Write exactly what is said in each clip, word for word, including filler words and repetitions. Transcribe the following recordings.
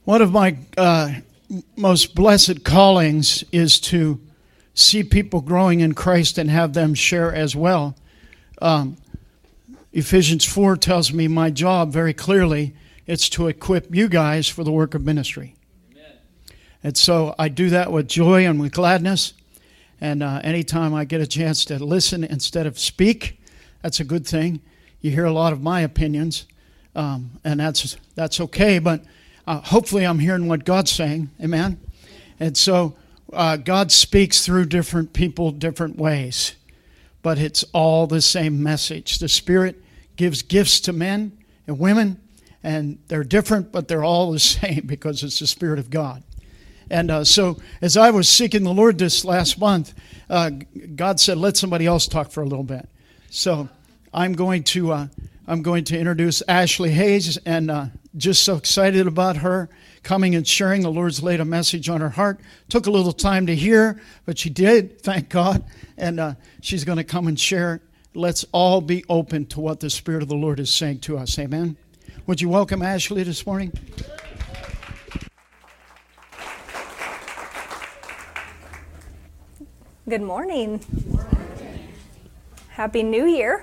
One of my uh, most blessed callings is to see people growing in Christ and have them share as well. Um, Ephesians four tells me my job very clearly, it's to equip you guys for the work of ministry. Amen. And so I do that with joy and with gladness. And uh, anytime I get a chance to listen instead of speak, that's a good thing. You hear a lot of my opinions, um, and that's that's okay, but Uh, hopefully I'm hearing what God's saying, amen? And so uh, God speaks through different people different ways, but it's all the same message. The Spirit gives gifts to men and women, and they're different, but they're all the same because it's the Spirit of God. And uh, so as I was seeking the Lord this last month, uh, God said, let somebody else talk for a little bit. So I'm going to... Uh, I'm going to introduce Ashley Hayes, and uh, just so excited about her coming and sharing. The Lord's laid a message on her heart. Took a little time to hear, but she did, thank God. And uh, she's going to come and share. Let's all be open to what the Spirit of the Lord is saying to us. Amen. Would you welcome Ashley this morning? Good morning. Good morning. Happy New Year.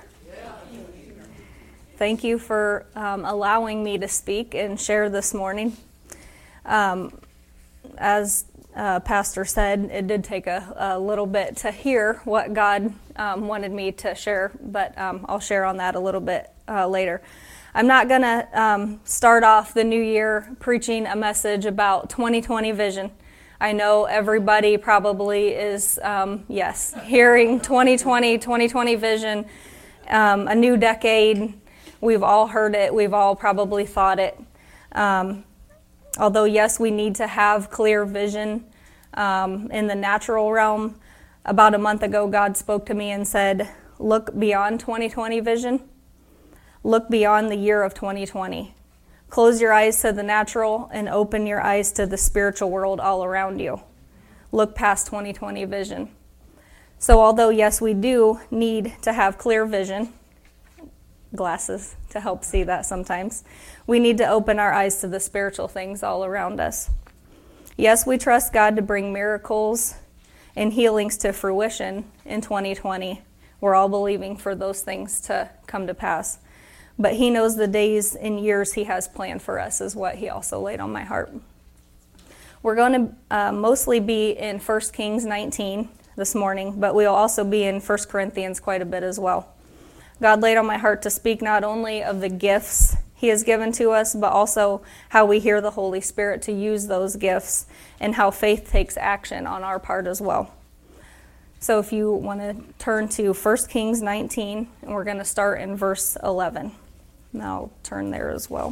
Thank you for um, allowing me to speak and share this morning. Um, as uh, Pastor said, it did take a, a little bit to hear what God um, wanted me to share, but um, I'll share on that a little bit uh, later. I'm not going to um, start off the new year preaching a message about twenty twenty vision. I know everybody probably is, um, yes, hearing twenty twenty, twenty twenty vision, um, a new decade. We've all heard it. We've all probably thought it. Um, although, yes, we need to have clear vision um, in the natural realm. About a month ago, God spoke to me and said, look beyond twenty twenty vision. Look beyond the year of twenty twenty. Close your eyes to the natural and open your eyes to the spiritual world all around you. Look past twenty twenty vision. So although, yes, we do need to have clear vision, glasses to help see that sometimes, we need to open our eyes to the spiritual things all around us. Yes, we trust God to bring miracles and healings to fruition in twenty twenty. We're all believing for those things to come to pass. But He knows the days and years He has planned for us is what He also laid on my heart. We're going to uh, mostly be in First Kings nineteen this morning, but we'll also be in First Corinthians quite a bit as well. God laid on my heart to speak not only of the gifts He has given to us, but also how we hear the Holy Spirit to use those gifts and how faith takes action on our part as well. So if you want to turn to First Kings nineteen, and we're going to start in verse eleven. And I'll turn there as well.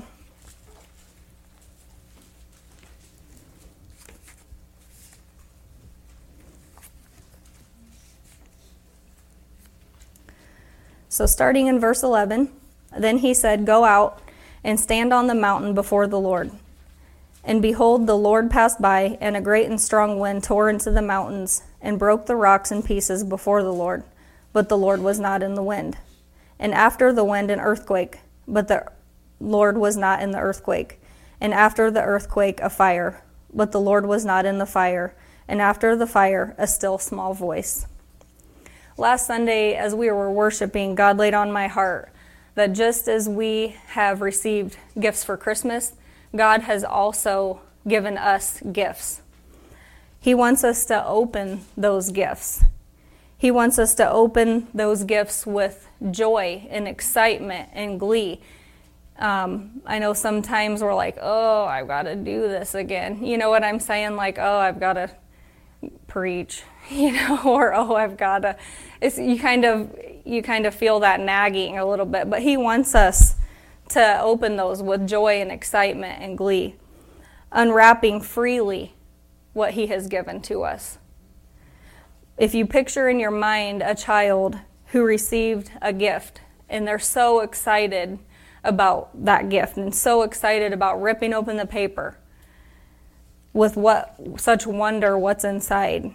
So starting in verse eleven, then he said, go out and stand on the mountain before the Lord. And behold, the Lord passed by, and a great and strong wind tore into the mountains and broke the rocks in pieces before the Lord. But the Lord was not in the wind. And after the wind, an earthquake, but the Lord was not in the earthquake. And after the earthquake, a fire, but the Lord was not in the fire. And after the fire, a still small voice. Last Sunday, as we were worshiping, God laid on my heart that just as we have received gifts for Christmas, God has also given us gifts. He wants us to open those gifts. He wants us to open those gifts with joy and excitement and glee. Um, I know sometimes we're like, oh, I've got to do this again. You know what I'm saying? Like, oh, I've got to preach, you know, or oh, I've got to. It's you kind of you kind of feel that nagging a little bit, but He wants us to open those with joy and excitement and glee, unwrapping freely what He has given to us. If you picture in your mind a child who received a gift and they're so excited about that gift and so excited about ripping open the paper with what such wonder what's inside.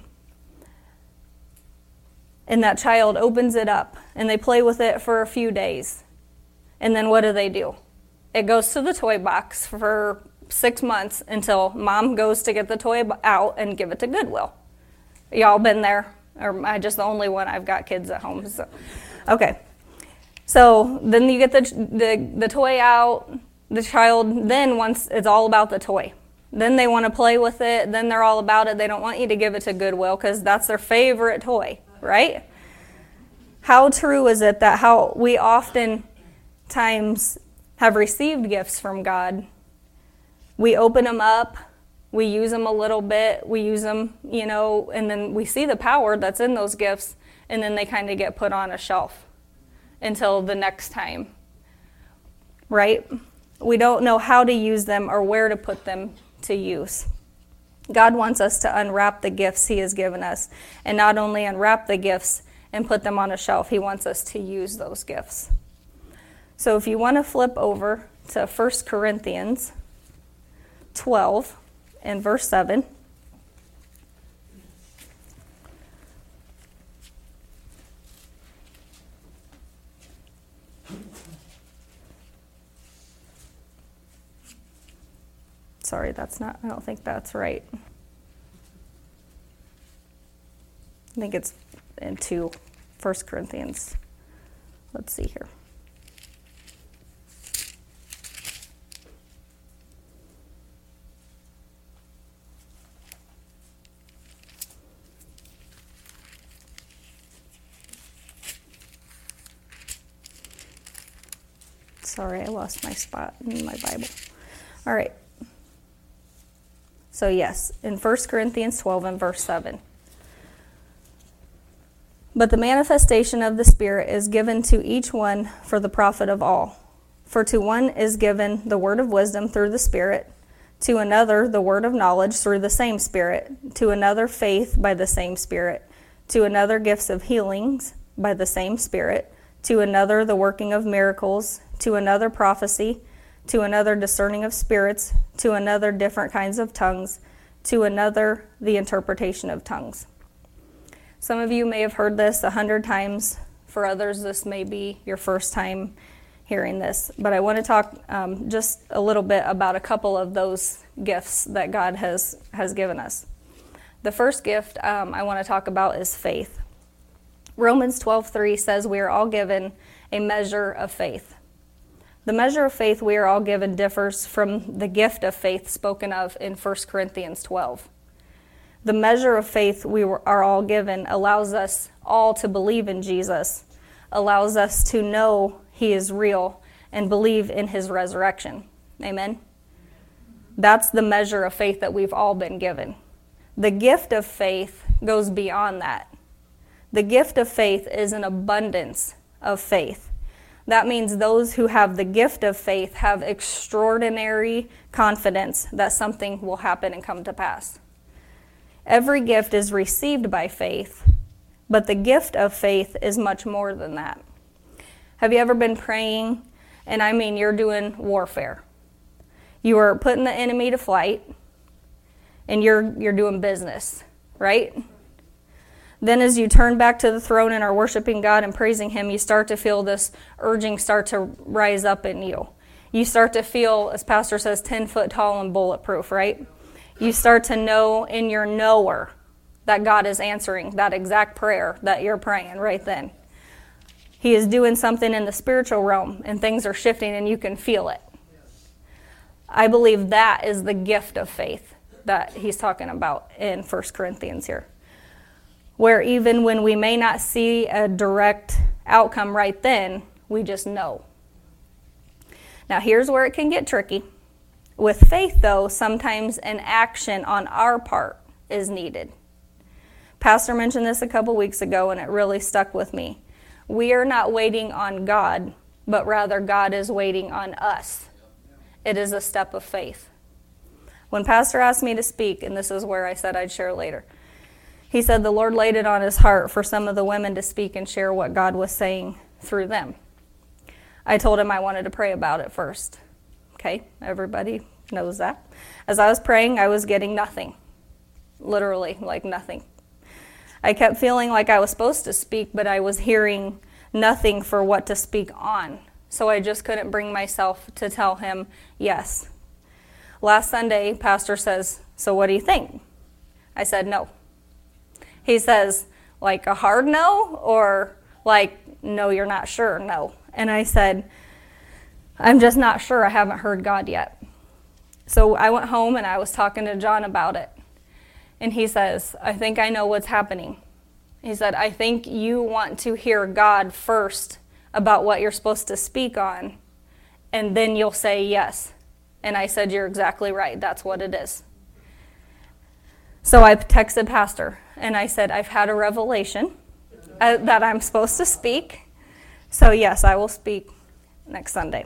And that child opens it up and they play with it for a few days. And then what do they do? It goes to the toy box for six months until mom goes to get the toy out and give it to Goodwill. Y'all been there? Or am I just the only one? I've got kids at home. So. Okay. So then you get the, the, the toy out, the child, then once it's all about the toy. Then they want to play with it. Then they're all about it. They don't want you to give it to Goodwill because that's their favorite toy, right? How true is it that how we oftentimes have received gifts from God? We open them up, we use them a little bit, we use them, you know, and then we see the power that's in those gifts, and then they kind of get put on a shelf until the next time, right? We don't know how to use them or where to put them to use. God wants us to unwrap the gifts he has given us, and not only unwrap the gifts and put them on a shelf, he wants us to use those gifts. So if you want to flip over to First Corinthians twelve and verse seven. Sorry, that's not, I don't think that's right. I think it's in two, First Corinthians. Let's see here. Sorry, I lost my spot in my Bible. All right. So yes, in First Corinthians twelve and verse seven. But the manifestation of the Spirit is given to each one for the profit of all. For to one is given the word of wisdom through the Spirit, to another the word of knowledge through the same Spirit, to another faith by the same Spirit, to another gifts of healings by the same Spirit, to another the working of miracles, to another prophecy, to another discerning of spirits, to another different kinds of tongues, to another the interpretation of tongues. Some of you may have heard this a hundred times. For others, this may be your first time hearing this. But I want to talk um, just a little bit about a couple of those gifts that God has, has given us. The first gift um, I want to talk about is faith. Romans twelve three says we are all given a measure of faith. The measure of faith we are all given differs from the gift of faith spoken of in First Corinthians twelve. The measure of faith we are all given allows us all to believe in Jesus, allows us to know he is real, and believe in his resurrection. Amen? That's the measure of faith that we've all been given. The gift of faith goes beyond that. The gift of faith is an abundance of faith. That means those who have the gift of faith have extraordinary confidence that something will happen and come to pass. Every gift is received by faith, but the gift of faith is much more than that. Have you ever been praying, and I mean you're doing warfare? You are putting the enemy to flight, and you're you're doing business, right? Then as you turn back to the throne and are worshiping God and praising him, you start to feel this urging start to rise up in you. You start to feel, as Pastor says, ten foot tall and bulletproof, right? You start to know in your knower that God is answering that exact prayer that you're praying right then. He is doing something in the spiritual realm and things are shifting and you can feel it. I believe that is the gift of faith that he's talking about in First Corinthians here. Where even when we may not see a direct outcome right then, we just know. Now here's where it can get tricky. With faith, though, sometimes an action on our part is needed. Pastor mentioned this a couple weeks ago, and it really stuck with me. We are not waiting on God, but rather God is waiting on us. It is a step of faith. When Pastor asked me to speak, and this is where I said I'd share later, he said the Lord laid it on his heart for some of the women to speak and share what God was saying through them. I told him I wanted to pray about it first. Okay, everybody knows that. As I was praying, I was getting nothing. Literally, like nothing. I kept feeling like I was supposed to speak, but I was hearing nothing for what to speak on. So I just couldn't bring myself to tell him yes. Last Sunday, Pastor says, so what do you think? I said, no. He says, like a hard no, or like, no, you're not sure, no. And I said, I'm just not sure. I haven't heard God yet. So I went home and I was talking to John about it. And he says, I think I know what's happening. He said, I think you want to hear God first about what you're supposed to speak on, and then you'll say yes. And I said, you're exactly right. That's what it is. So I texted Pastor, and I said, I've had a revelation uh, that I'm supposed to speak. So yes, I will speak next Sunday.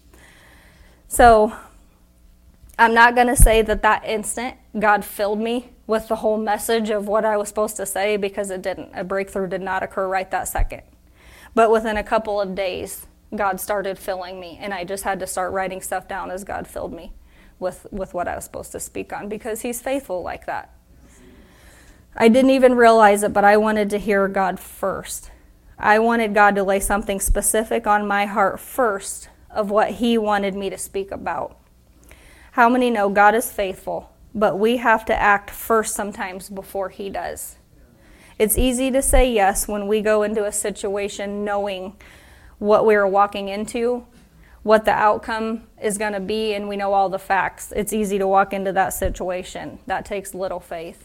So I'm not going to say that that instant God filled me with the whole message of what I was supposed to say, because it didn't. A breakthrough did not occur right that second. But within a couple of days, God started filling me, and I just had to start writing stuff down as God filled me with, with what I was supposed to speak on, because he's faithful like that. I didn't even realize it, but I wanted to hear God first. I wanted God to lay something specific on my heart first of what he wanted me to speak about. How many know God is faithful, but we have to act first sometimes before he does? It's easy to say yes when we go into a situation knowing what we're walking into, what the outcome is going to be, and we know all the facts. It's easy to walk into that situation. That takes little faith.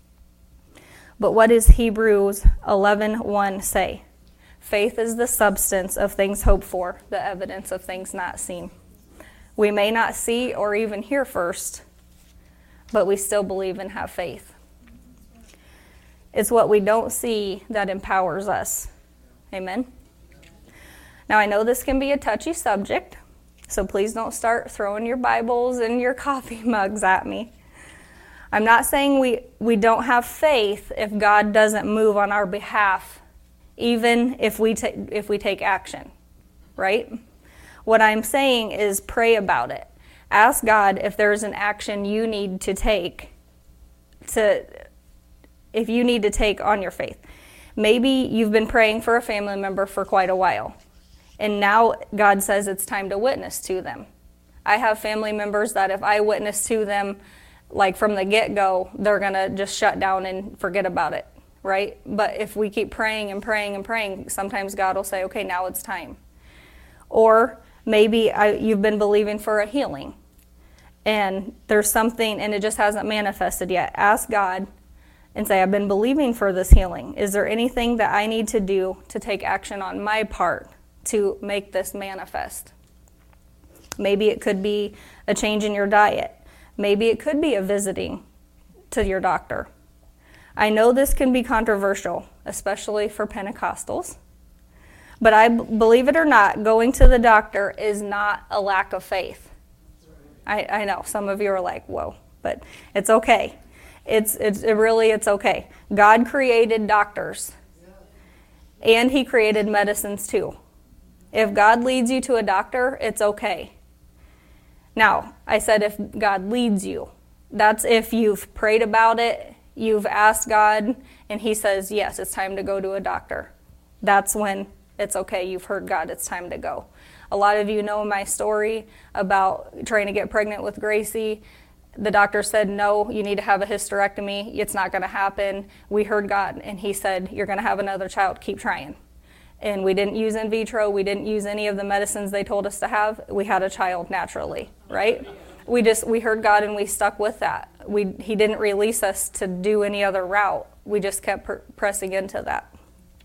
But what does Hebrews eleven one say? Faith is the substance of things hoped for, the evidence of things not seen. We may not see or even hear first, but we still believe and have faith. It's what we don't see that empowers us. Amen? Now, I know this can be a touchy subject, so please don't start throwing your Bibles and your coffee mugs at me. I'm not saying we, we don't have faith if God doesn't move on our behalf, even if we, ta- if we take action, right? What I'm saying is pray about it. Ask God if there's an action you need to take to... if you need to take on your faith. Maybe you've been praying for a family member for quite a while, and now God says it's time to witness to them. I have family members that if I witness to them, like from the get-go, they're going to just shut down and forget about it, right? But if we keep praying and praying and praying, sometimes God will say, okay, now it's time. Or maybe I, you've been believing for a healing, and there's something, and it just hasn't manifested yet. Ask God and say, I've been believing for this healing. Is there anything that I need to do to take action on my part to make this manifest? Maybe it could be a change in your diet. Maybe it could be a visiting to your doctor. I know this can be controversial, especially for Pentecostals. But I believe it or not, going to the doctor is not a lack of faith. I, I know some of you are like, whoa, but it's okay. It's, it's it really, it's okay. God created doctors, and he created medicines too. If God leads you to a doctor, it's okay. Now, I said if God leads you. That's if you've prayed about it, you've asked God, and he says, yes, it's time to go to a doctor. That's when it's okay. You've heard God. It's time to go. A lot of you know my story about trying to get pregnant with Gracie. The doctor said, no, you need to have a hysterectomy. It's not going to happen. We heard God, and he said, you're going to have another child. Keep trying. And we didn't use in vitro. We didn't use any of the medicines they told us to have. We had a child naturally, right? We just, we heard God, and we stuck with that. We, he didn't release us to do any other route. We just kept pr- pressing into that.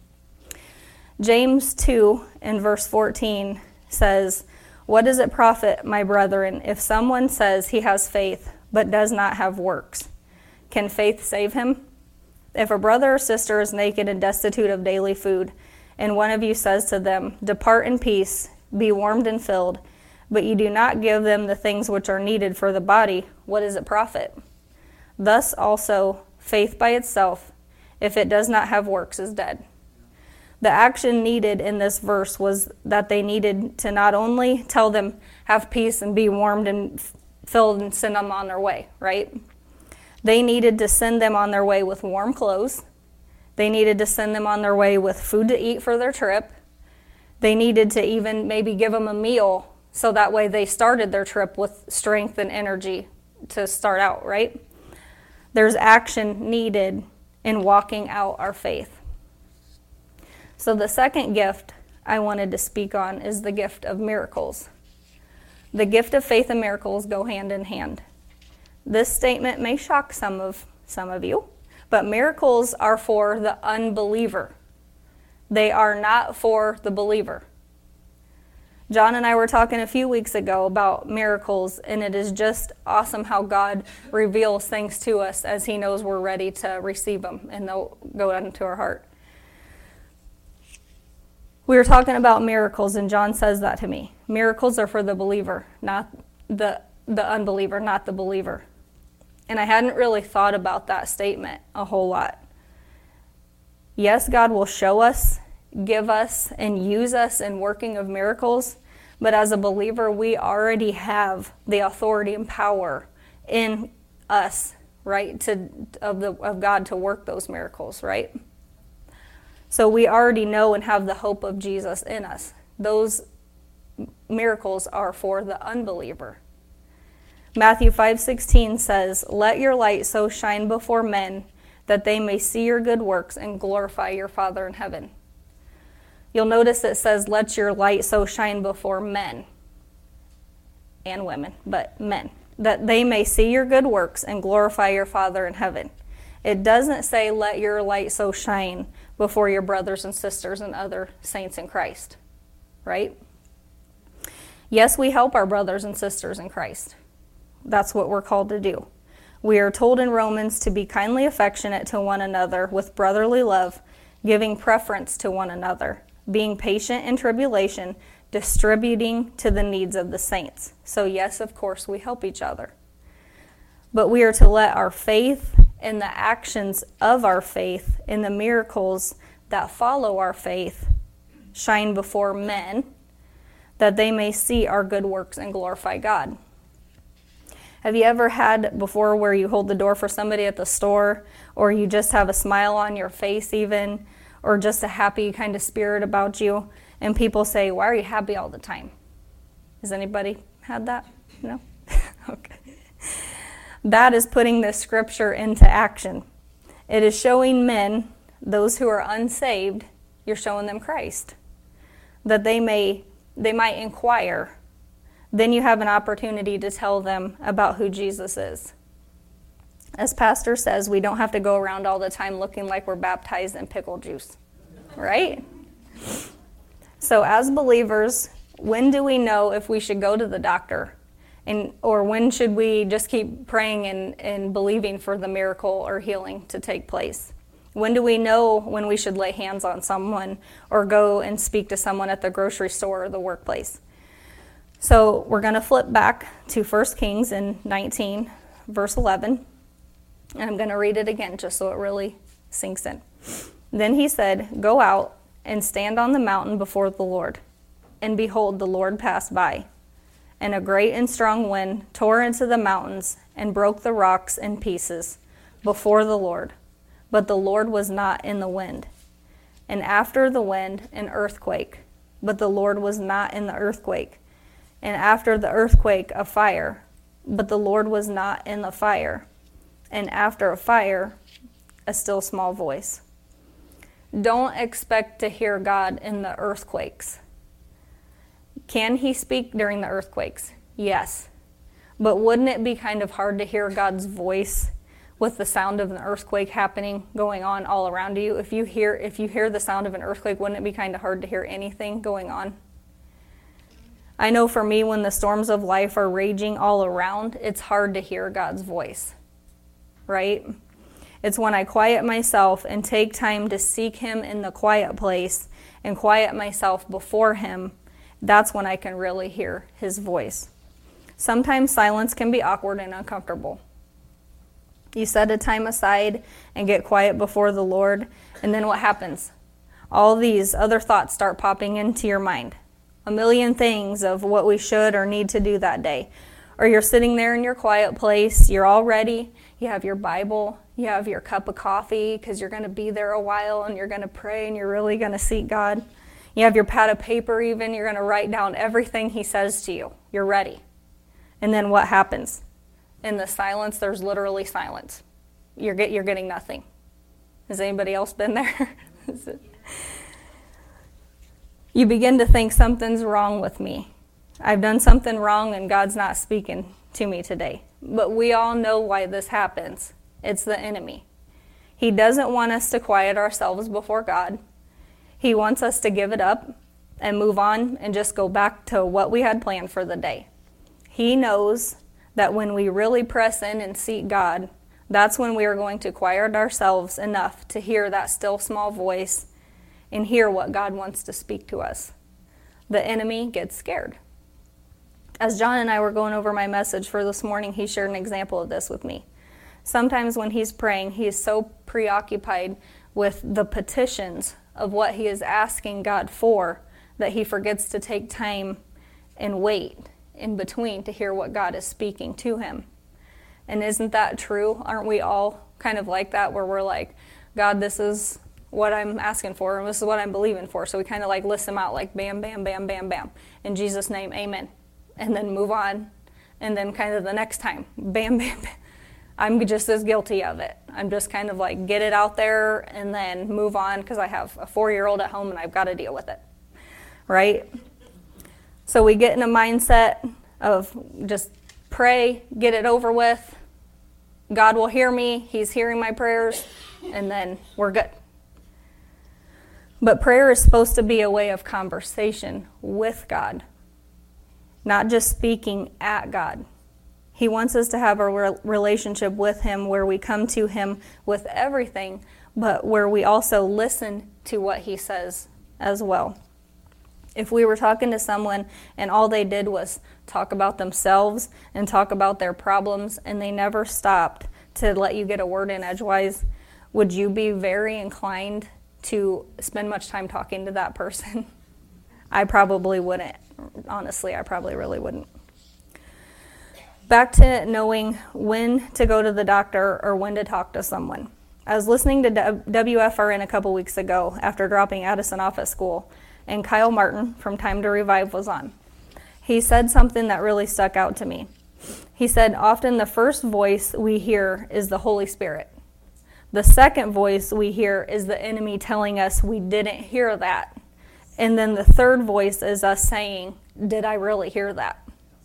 James two in verse fourteen says, what does it profit, my brethren, if someone says he has faith but does not have works? Can faith save him? If a brother or sister is naked and destitute of daily food, and one of you says to them, depart in peace, be warmed and filled, but you do not give them the things which are needed for the body, what does it profit? Thus also, faith by itself, if it does not have works, is dead. The action needed in this verse was that they needed to not only tell them, have peace and be warmed and filled and send them on their way, right? They needed to send them on their way with warm clothes. They needed to send them on their way with food to eat for their trip. They needed to even maybe give them a meal So that way they started their trip with strength and energy to start out, right? There's action needed in walking out our faith. So the second gift I wanted to speak on is the gift of miracles. The gift of faith and miracles go hand in hand. This statement may shock some of some of you, but miracles are for the unbeliever. They are not for the believer. John and I were talking a few weeks ago about miracles, and it is just awesome how God reveals things to us as he knows we're ready to receive them, and they'll go into our heart. We were talking about miracles, and John says that to me. Miracles are for the believer, not the the unbeliever, not the believer. And I hadn't really thought about that statement a whole lot. Yes, God will show us, give us, and use us in working of miracles, but as a believer, we already have the authority and power in us, right, to of the of God to work those miracles, right? So we already know and have the hope of Jesus in us. Those miracles are for the unbeliever. Matthew five sixteen says, "Let your light so shine before men that they may see your good works and glorify your Father in heaven." You'll notice it says, "Let your light so shine before men," and women, but men, "that they may see your good works and glorify your Father in heaven." It doesn't say, "Let your light so shine before your brothers and sisters and other saints in Christ," right? Yes, we help our brothers and sisters in Christ. That's what we're called to do. We are told in Romans to be kindly affectionate to one another with brotherly love, giving preference to one another, being patient in tribulation, distributing to the needs of the saints. So yes, of course, we help each other. But we are to let our faith and the actions of our faith and the miracles that follow our faith shine before men, that they may see our good works and glorify God. Have you ever had before where you hold the door for somebody at the store, or you just have a smile on your face even, or just a happy kind of spirit about you, and people say, "Why are you happy all the time?" Has anybody had that? No? Okay. That is putting this scripture into action. It is showing men, those who are unsaved, you're showing them Christ, that they may they might inquire. Then you have an opportunity to tell them about who Jesus is. As Pastor says, we don't have to go around all the time looking like we're baptized in pickle juice, right? So as believers, when do we know if we should go to the doctor? And or when should we just keep praying and, and believing for the miracle or healing to take place? When do we know when we should lay hands on someone or go and speak to someone at the grocery store or the workplace? So we're going to flip back to First Kings in nineteen, verse eleven. And I'm going to read it again just so it really sinks in. Then he said, "Go out and stand on the mountain before the Lord." And behold, the Lord passed by. And a great and strong wind tore into the mountains and broke the rocks in pieces before the Lord. But the Lord was not in the wind. And after the wind, an earthquake. But the Lord was not in the earthquake. And after the earthquake, a fire. But the Lord was not in the fire. And after a fire, a still small voice. Don't expect to hear God in the earthquakes. Can he speak during the earthquakes? Yes. But wouldn't it be kind of hard to hear God's voice with the sound of an earthquake happening, going on all around you? If you hear if you hear the sound of an earthquake, wouldn't it be kind of hard to hear anything going on? I know for me, when the storms of life are raging all around, it's hard to hear God's voice, right? It's when I quiet myself and take time to seek him in the quiet place and quiet myself before him, that's when I can really hear his voice. Sometimes silence can be awkward and uncomfortable. You set a time aside and get quiet before the Lord, and then what happens? All these other thoughts start popping into your mind. A million things of what we should or need to do that day. Or you're sitting there in your quiet place, you're all ready, you have your Bible, you have your cup of coffee because you're going to be there a while and you're going to pray and you're really going to seek God. You have your pad of paper even. You're going to write down everything he says to you. You're ready. And then what happens? In the silence, there's literally silence. You're, get, you're getting nothing. Has anybody else been there? You begin to think something's wrong with me. I've done something wrong and God's not speaking to me today. But we all know why this happens. It's the enemy. He doesn't want us to quiet ourselves before God. He wants us to give it up and move on and just go back to what we had planned for the day. He knows that when we really press in and seek God, that's when we are going to quiet ourselves enough to hear that still small voice and hear what God wants to speak to us. The enemy gets scared. As John and I were going over my message for this morning, he shared an example of this with me. Sometimes when he's praying, he is so preoccupied with the petitions of what he is asking God for that he forgets to take time and wait in between to hear what God is speaking to him. And isn't that true? Aren't we all kind of like that, where we're like, God, this is what I'm asking for, and this is what I'm believing for. So we kind of like list them out like bam, bam, bam, bam, bam. In Jesus' name, amen. And then move on. And then kind of the next time, bam, bam, bam. I'm just as guilty of it. I'm just kind of like get it out there and then move on because I have a four-year-old at home and I've got to deal with it, right? So we get in a mindset of just pray, get it over with. God will hear me. He's hearing my prayers, and then we're good. But prayer is supposed to be a way of conversation with God, not just speaking at God. He wants us to have a re- relationship with him where we come to him with everything, but where we also listen to what he says as well. If we were talking to someone and all they did was talk about themselves and talk about their problems and they never stopped to let you get a word in edgewise, would you be very inclined to spend much time talking to that person? I probably wouldn't. Honestly, I probably really wouldn't. Back to knowing when to go to the doctor or when to talk to someone. I was listening to W F R N a couple weeks ago after dropping Addison off at school, and Kyle Martin from Time to Revive was on. He said something that really stuck out to me. He said, often the first voice we hear is the Holy Spirit. The second voice we hear is the enemy telling us we didn't hear that. And then the third voice is us saying, did I really hear that?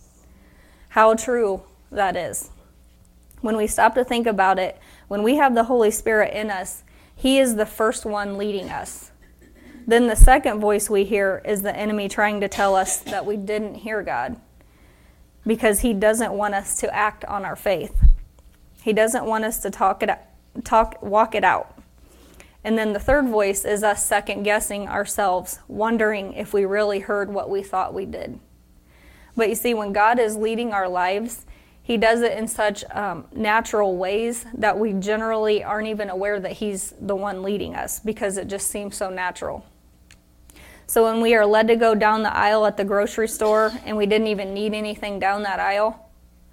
How true that is. When we stop to think about it, when we have the Holy Spirit in us, he is the first one leading us. Then the second voice we hear is the enemy trying to tell us that we didn't hear God, because he doesn't want us to act on our faith. He doesn't want us to talk it, talk, walk it out. And then the third voice is us second guessing ourselves, wondering if we really heard what we thought we did. But you see, when God is leading our lives, he does it in such um, natural ways that we generally aren't even aware that he's the one leading us, because it just seems so natural. So when we are led to go down the aisle at the grocery store and we didn't even need anything down that aisle,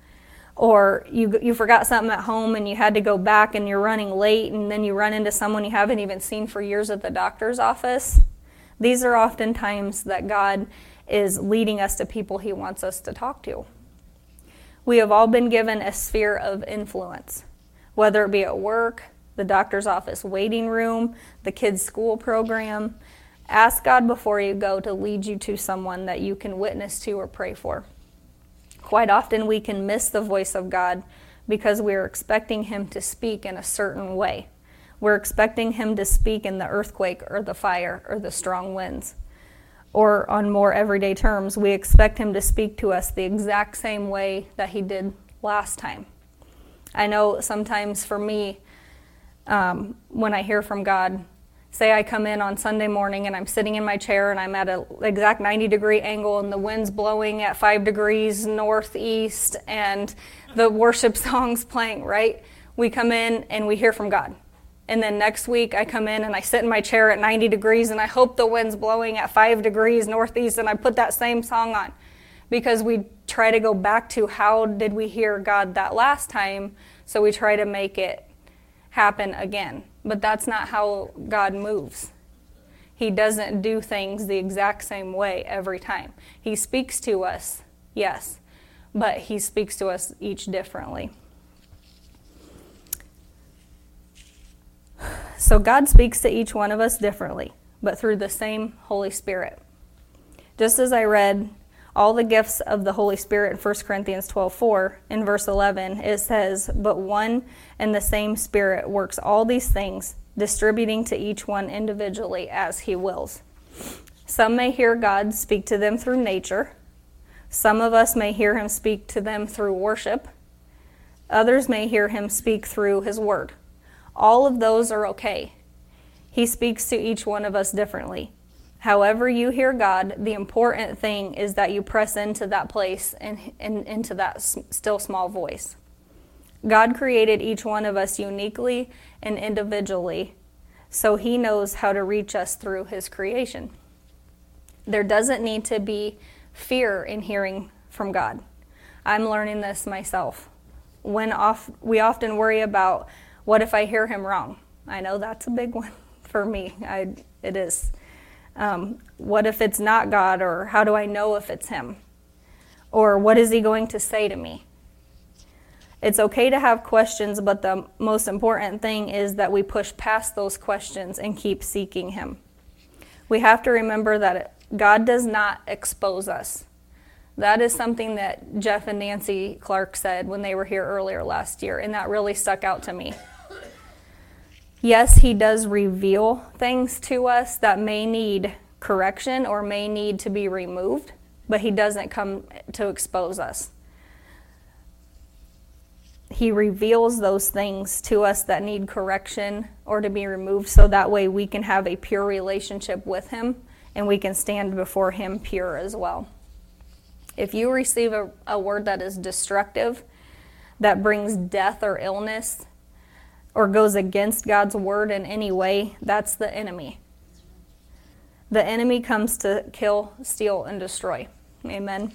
or you you forgot something at home and you had to go back and you're running late, and then you run into someone you haven't even seen for years at the doctor's office, these are often times that God is leading us to people he wants us to talk to. We have all been given a sphere of influence, whether it be at work, the doctor's office waiting room, the kids' school program. Ask God before you go to lead you to someone that you can witness to or pray for. Quite often we can miss the voice of God because we're expecting him to speak in a certain way. We're expecting him to speak in the earthquake or the fire or the strong winds. Or on more everyday terms, we expect him to speak to us the exact same way that he did last time. I know sometimes for me, um, when I hear from God, say I come in on Sunday morning and I'm sitting in my chair and I'm at an exact ninety degree angle and the wind's blowing at five degrees northeast and the worship song's playing, right? We come in and we hear from God. And then next week I come in and I sit in my chair at ninety degrees and I hope the wind's blowing at five degrees northeast and I put that same song on. Because we try to go back to how did we hear God that last time, so we try to make it happen again. But that's not how God moves. He doesn't do things the exact same way every time. He speaks to us, yes, but he speaks to us each differently. So God speaks to each one of us differently, but through the same Holy Spirit. Just as I read all the gifts of the Holy Spirit in First Corinthians twelve four, in verse eleven, it says, "But one and the same Spirit works all these things, distributing to each one individually as he wills." Some may hear God speak to them through nature. Some of us may hear him speak to them through worship. Others may hear him speak through his word. All of those are okay. He speaks to each one of us differently. However you hear God, the important thing is that you press into that place and, and into that still small voice. God created each one of us uniquely and individually, so he knows how to reach us through his creation. There doesn't need to be fear in hearing from God. I'm learning this myself. When off, we often worry about, what if I hear him wrong? I know that's a big one for me. I, it is. Um, what if it's not God, or how do I know if it's him? Or what is he going to say to me? It's okay to have questions, but the most important thing is that we push past those questions and keep seeking him. We have to remember that God does not expose us. That is something that Jeff and Nancy Clark said when they were here earlier last year, and that really stuck out to me. Yes, he does reveal things to us that may need correction or may need to be removed, but he doesn't come to expose us. He reveals those things to us that need correction or to be removed, so that way we can have a pure relationship with him and we can stand before him pure as well. If you receive a, a word that is destructive, that brings death or illness, or goes against God's word in any way, that's the enemy. The enemy comes to kill, steal, and destroy. Amen.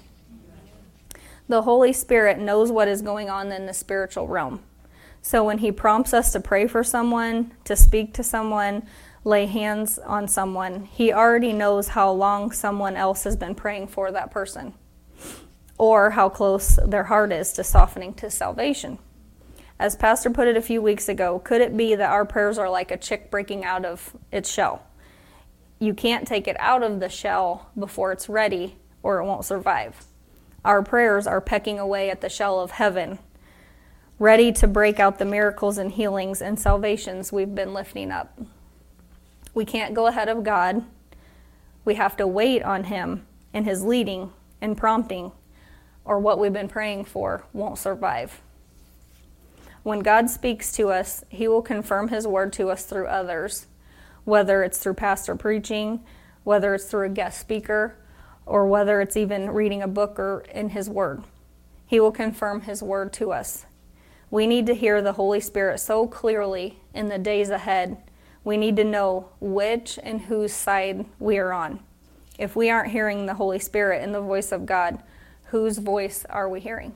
The Holy Spirit knows what is going on in the spiritual realm. So when he prompts us to pray for someone, to speak to someone, lay hands on someone, he already knows how long someone else has been praying for that person, or how close their heart is to softening to salvation. As Pastor put it a few weeks ago, could it be that our prayers are like a chick breaking out of its shell? You can't take it out of the shell before it's ready, or it won't survive. Our prayers are pecking away at the shell of heaven, ready to break out the miracles and healings and salvations we've been lifting up. We can't go ahead of God. We have to wait on him and his leading and prompting, or what we've been praying for won't survive. When God speaks to us, he will confirm his word to us through others, whether it's through pastor preaching, whether it's through a guest speaker, or whether it's even reading a book or in his word. He will confirm his word to us. We need to hear the Holy Spirit so clearly in the days ahead. We need to know which and whose side we are on. If we aren't hearing the Holy Spirit and the voice of God, whose voice are we hearing?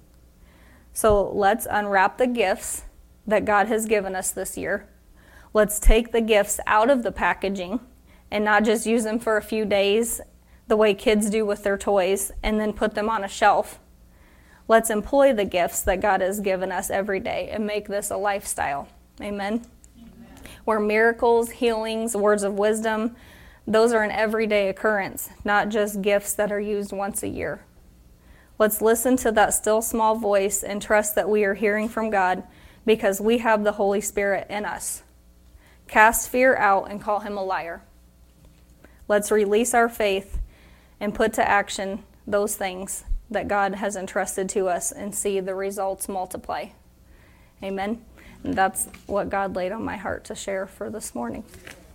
So let's unwrap the gifts that God has given us this year. Let's take the gifts out of the packaging and not just use them for a few days the way kids do with their toys and then put them on a shelf. Let's employ the gifts that God has given us every day and make this a lifestyle. Amen? Amen. Where miracles, healings, words of wisdom, those are an everyday occurrence, not just gifts that are used once a year. Let's listen to that still small voice and trust that we are hearing from God because we have the Holy Spirit in us. Cast fear out and call him a liar. Let's release our faith and put to action those things that God has entrusted to us and see the results multiply. Amen. And that's what God laid on my heart to share for this morning.